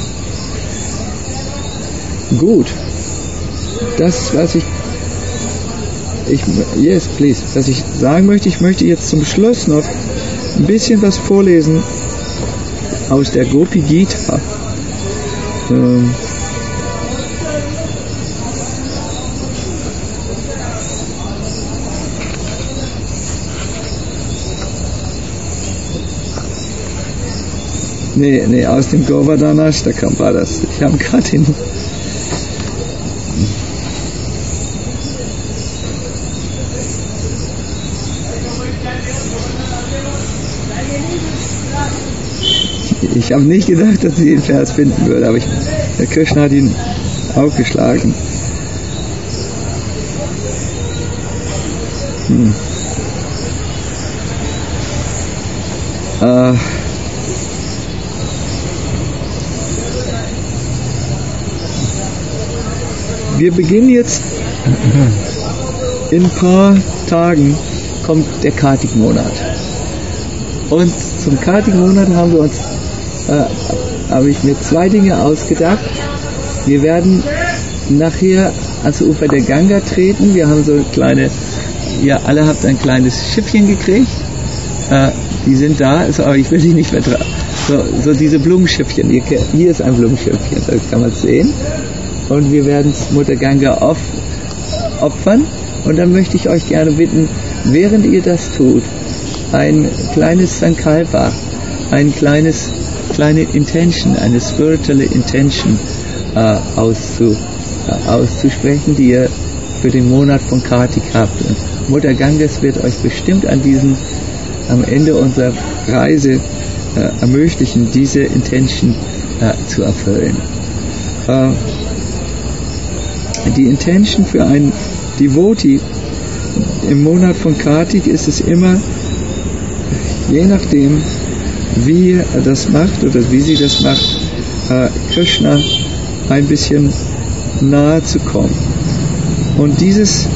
Gut. Das, was ich sagen möchte, ich möchte jetzt zum Schluss noch ein bisschen was vorlesen aus der Gopi Gita. Nee, aus dem Govardhan Ashtakam war das. Ich habe gerade den... Ich habe nicht gedacht, dass ich den Vers finden würde, aber der Krishna hat ihn aufgeschlagen. Wir beginnen jetzt, in ein paar Tagen kommt der Kartik-Monat. Und zum Kartik-Monat habe ich mir zwei Dinge ausgedacht. Wir werden nachher ans Ufer der Ganga treten. Wir haben so kleine, ihr alle habt ein kleines Schiffchen gekriegt. Die sind da, aber ich will die nicht mehr tragen. So diese Blumenschiffchen. Hier ist ein Blumenschiffchen, das kann man sehen. Und wir werden Mutter Ganga opfern. Und dann möchte ich euch gerne bitten, während ihr das tut, ein kleines Sankalpa, eine kleine Intention, eine spirituelle Intention auszusprechen, die ihr für den Monat von Kartik habt. Und Mutter Ganges wird euch bestimmt am Ende unserer Reise ermöglichen, diese Intention zu erfüllen. Die Intention für einen Devotee im Monat von Kartik ist es immer, je nachdem, wie er das macht oder wie sie das macht, Krishna ein bisschen nahe zu kommen. Und dieses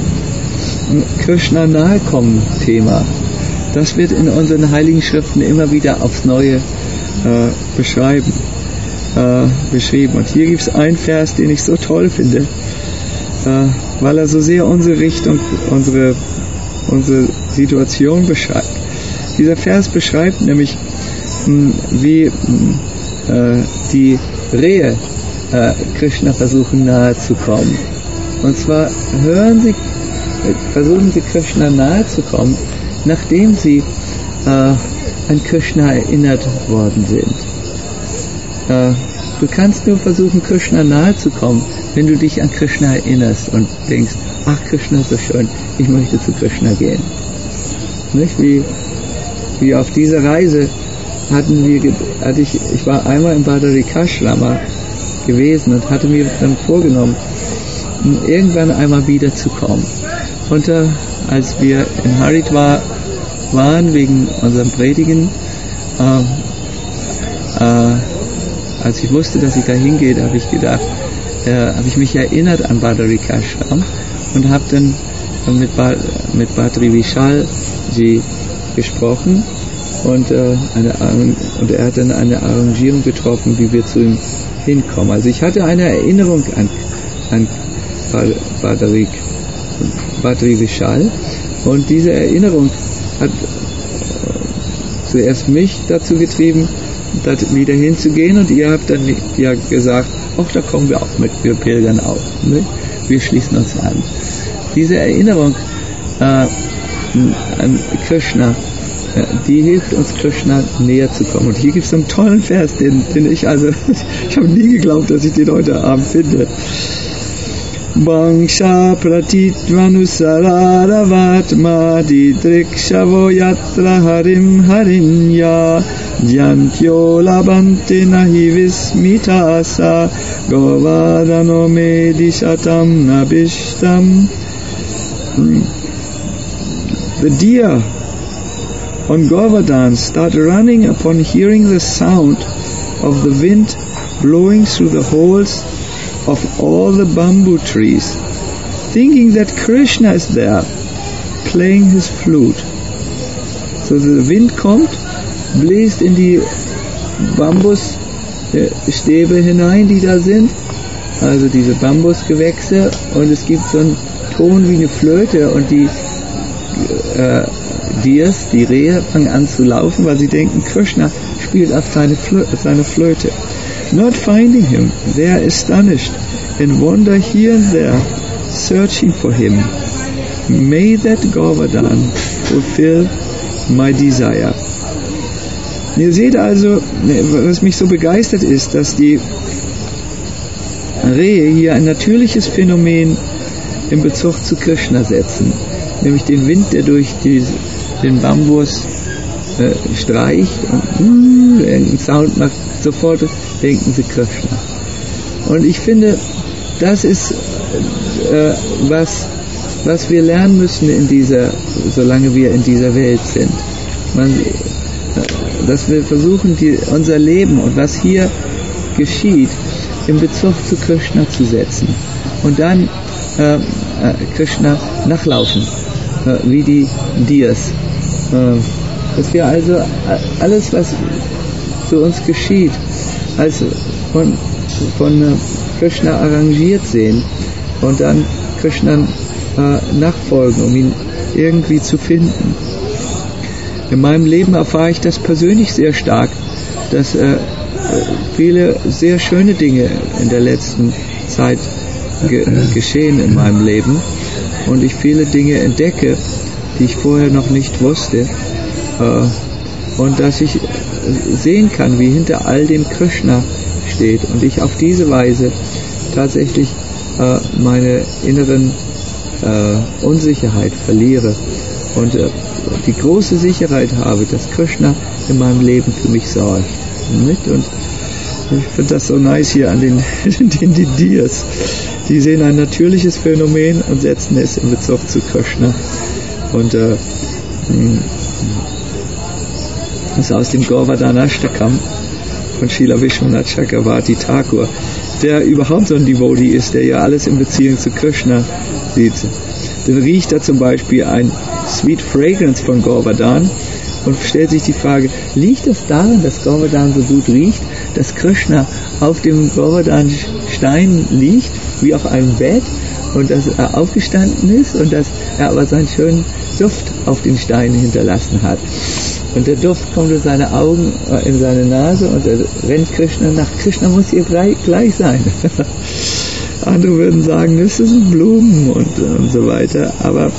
Krishna-Nahe-Kommen-Thema, das wird in unseren Heiligen Schriften immer wieder aufs Neue beschrieben. Und hier gibt es einen Vers, den ich so toll finde, weil er so sehr unsere Richtung, unsere Situation beschreibt. Dieser Vers beschreibt nämlich, wie die Rehe Krishna versuchen nahe zu kommen. Und zwar versuchen sie Krishna nahe zu kommen, nachdem sie an Krishna erinnert worden sind. Du kannst nur versuchen, Krishna nahe zu kommen, wenn du dich an Krishna erinnerst und denkst, ach, Krishna ist so schön, ich möchte zu Krishna gehen. Nicht? Wie auf dieser Reise ich war einmal im Badarikashrama gewesen und hatte mir dann vorgenommen, irgendwann einmal wieder zu kommen. Und als wir in Haridwar waren, wegen unserem Predigen, als ich wusste, dass ich da hingehe, habe ich mich erinnert an Badarikashram und habe dann mit Badri Vishalji gesprochen und er hat dann eine Arrangierung getroffen, wie wir zu ihm hinkommen. Also ich hatte eine Erinnerung an Badri Vishal und diese Erinnerung hat zuerst mich dazu getrieben, wieder hinzugehen, und ihr habt dann ja gesagt, ach, da kommen wir auch mit, wir pilgern auch, ne? Wir schließen uns an. Diese Erinnerung an Krishna, die hilft uns, Krishna näher zu kommen. Und hier gibt es einen tollen Vers, den ich habe nie geglaubt, dass ich den heute Abend finde. Vangsha pratitvanusararavatma didrikshavo yatra harim harinya jantyo labante nahi vismitasa govardhano medishatam nabishtam. The deer on Govardhan start running upon hearing the sound of the wind blowing through the holes of all the bamboo trees, thinking that Krishna is there, playing his flute. So the wind kommt, bläst in die Bambusstäbe hinein, die da sind, also diese Bambusgewächse, und es gibt so einen Ton wie eine Flöte, und die die Rehe fangen an zu laufen, weil sie denken, Krishna spielt auf seine Flöte. Not finding him, they are astonished and wander here and there, searching for him. May that Govardhan fulfill my desire. Ihr seht also, was mich so begeistert ist, dass die Rehe hier ein natürliches Phänomen in Bezug zu Krishna setzen, nämlich den Wind, der durch den Bambus streicht und irgendeinen Sound macht, sofort denken sie Krishna. Und ich finde, das ist was wir lernen müssen solange wir in dieser Welt sind. Dass wir versuchen, unser Leben und was hier geschieht, in Bezug zu Krishna zu setzen und dann Krishna nachlaufen, wie die Dias. Dass wir also alles, was zu uns geschieht, also von Krishna arrangiert sehen und dann Krishna nachfolgen, um ihn irgendwie zu finden. In meinem Leben erfahre ich das persönlich sehr stark, dass viele sehr schöne Dinge in der letzten Zeit geschehen in meinem Leben und ich viele Dinge entdecke, die ich vorher noch nicht wusste, und dass ich sehen kann, wie hinter all dem Krishna steht und ich auf diese Weise tatsächlich meine inneren Unsicherheit verliere und die große Sicherheit habe, dass Krishna in meinem Leben für mich sorgt. Nicht? Und ich finde das so nice hier an den Dias. Die sehen ein natürliches Phänomen und setzen es in Bezug zu Krishna. Und das ist aus dem Govardhanashtakam von Srila Vishwanath Chakravarti Thakur, der überhaupt so ein Devotee ist, der ja alles in Beziehung zu Krishna sieht. Dann riecht er zum Beispiel ein Sweet Fragrance von Govardhan und stellt sich die Frage, liegt es daran, dass Govardhan so gut riecht, dass Krishna auf dem Govardhan-Stein liegt, wie auf einem Bett, und dass er aufgestanden ist und dass er aber seinen schönen Duft auf den Steinen hinterlassen hat. Und der Duft kommt in seine Augen, in seine Nase und er rennt Krishna nach. Krishna muss hier gleich sein. Andere würden sagen, das sind Blumen und so weiter. Aber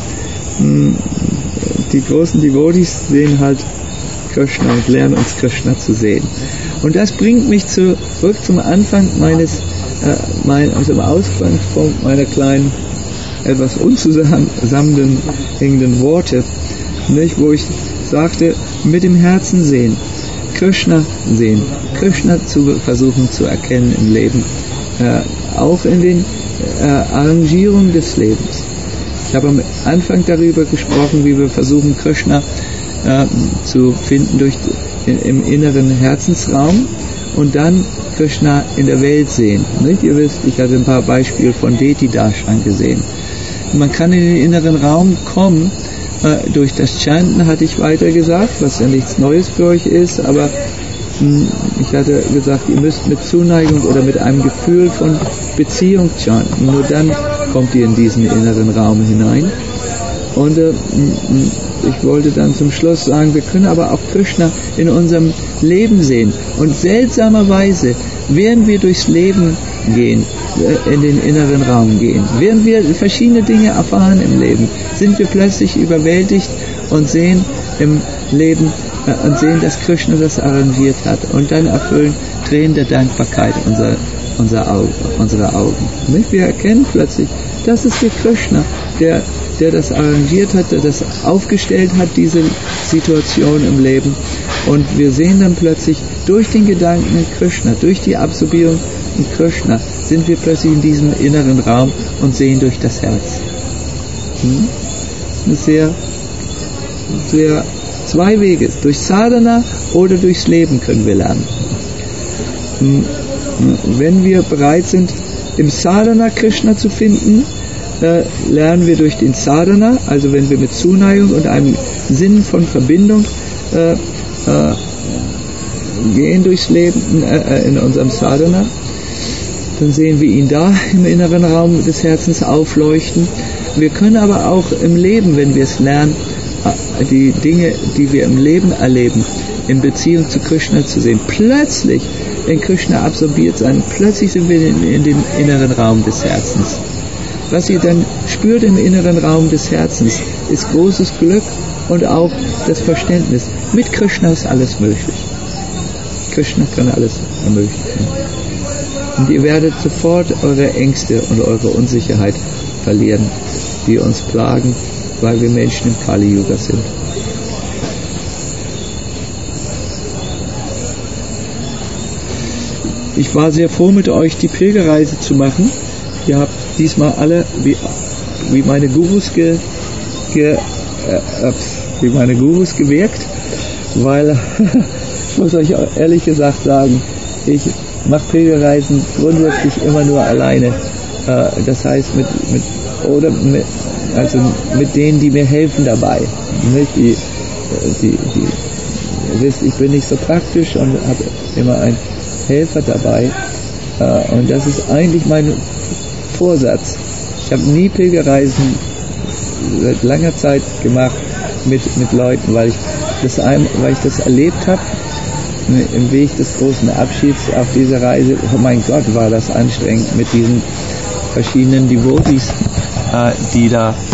die großen Devotees sehen halt Krishna und lernen uns Krishna zu sehen. Und das bringt mich zurück zum Anfang zum Ausgangspunkt meiner kleinen, etwas unzusammenhängenden Worte, nicht, wo ich sagte, mit dem Herzen sehen, Krishna versuchen zu erkennen im Leben, auch in den Arrangierungen des Lebens. Ich habe am Anfang darüber gesprochen, wie wir versuchen, Krishna zu finden im inneren Herzensraum und dann Krishna in der Welt sehen. Nicht? Ihr wisst, ich hatte ein paar Beispiele von Deti Darshan gesehen. Man kann in den inneren Raum kommen, durch das Chanten, hatte ich weiter gesagt, was ja nichts Neues für euch ist, aber ich hatte gesagt, ihr müsst mit Zuneigung oder mit einem Gefühl von Beziehung chanten, nur dann kommt ihr in diesen inneren Raum hinein. Und ich wollte dann zum Schluss sagen, wir können aber auch Krishna in unserem Leben sehen. Und seltsamerweise, während wir durchs Leben gehen, in den inneren Raum gehen, während wir verschiedene Dinge erfahren im Leben, sind wir plötzlich überwältigt und sehen im Leben dass Krishna das arrangiert hat. Und dann erfüllen Tränen der Dankbarkeit unsere Augen. Nicht? Wir erkennen plötzlich, das ist der Krishna, der das arrangiert hat, der das aufgestellt hat, diese Situation im Leben. Und wir sehen dann plötzlich durch den Gedanken in Krishna, durch die Absorbierung in Krishna, sind wir plötzlich in diesem inneren Raum und sehen durch das Herz. Sehr, sehr zwei Wege. Durch Sadhana oder durchs Leben können wir lernen. Wenn wir bereit sind, im Sadhana Krishna zu finden, lernen wir durch den Sadhana, also wenn wir mit Zuneigung und einem Sinn von Verbindung gehen durchs Leben in unserem Sadhana, dann sehen wir ihn da im inneren Raum des Herzens aufleuchten. Wir können aber auch im Leben, wenn wir es lernen, die Dinge, die wir im Leben erleben, in Beziehung zu Krishna zu sehen, plötzlich in Krishna absorbiert sein, plötzlich sind wir in dem inneren Raum des Herzens. Was ihr dann spürt im inneren Raum des Herzens, ist großes Glück und auch das Verständnis. Mit Krishna ist alles möglich. Krishna kann alles ermöglichen. Und ihr werdet sofort eure Ängste und eure Unsicherheit verlieren, die uns plagen, weil wir Menschen im Kali-Yuga sind. Ich war sehr froh, mit euch die Pilgerreise zu machen. Ihr habt diesmal alle wie meine Gurus gewirkt, weil ich muss euch ehrlich gesagt sagen, ich mache Pilgerreisen grundsätzlich immer nur alleine. Das heißt mit denen, die mir helfen dabei. Ihr wisst, ich bin nicht so praktisch und habe immer einen Helfer dabei. Und das ist eigentlich mein Vorsatz. Ich habe nie Pilgerreisen seit langer Zeit gemacht mit Leuten, weil ich das erlebt habe im Weg des großen Abschieds auf dieser Reise. Oh mein Gott, war das anstrengend mit diesen verschiedenen Devotees, die da